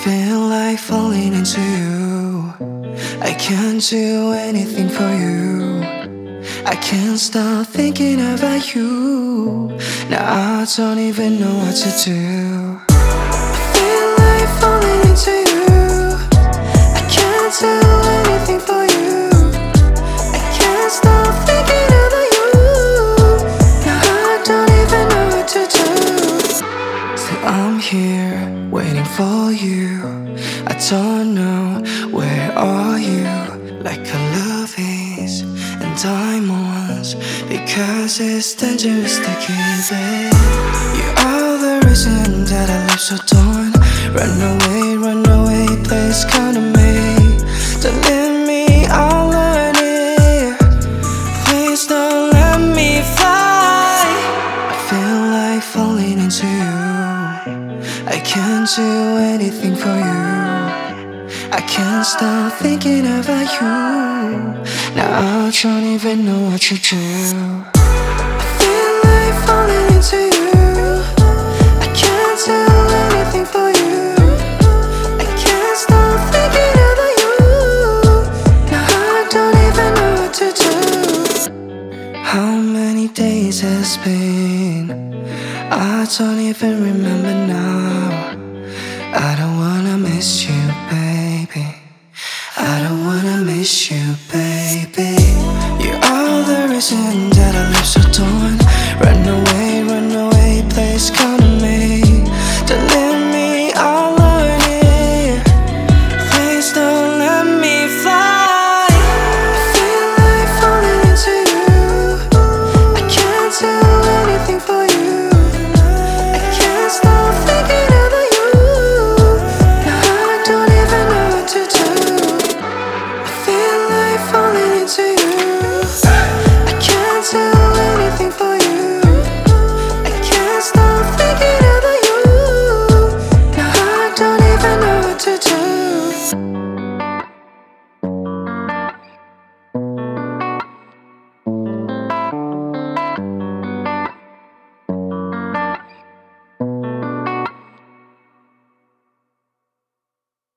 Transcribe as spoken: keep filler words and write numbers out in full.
feel like falling into you. I can't do anything for you. I can't stop thinking about you. Now I don't even know what to do. I feel like falling into you. I can't do anything for you. I can't stop thinking about you. Now I don't even know what to do. So I'm here waiting for you. I don't know, where are you? Like a love is and diamonds, because it's dangerous to give it. You are the reason that I live so torn. Run away, run away, please come to me. Don't leave me all alone here. Please don't let me fly. I feel like falling into you. I can't do anything for you. I can't stop thinking about you. Now I don't even know what to do. I feel like falling into you. I can't do anything for you. I can't stop thinking about you. Now I don't even know what to do. How many days has been? I don't even remember now. I don't wanna miss you, baby. I don't wanna miss you.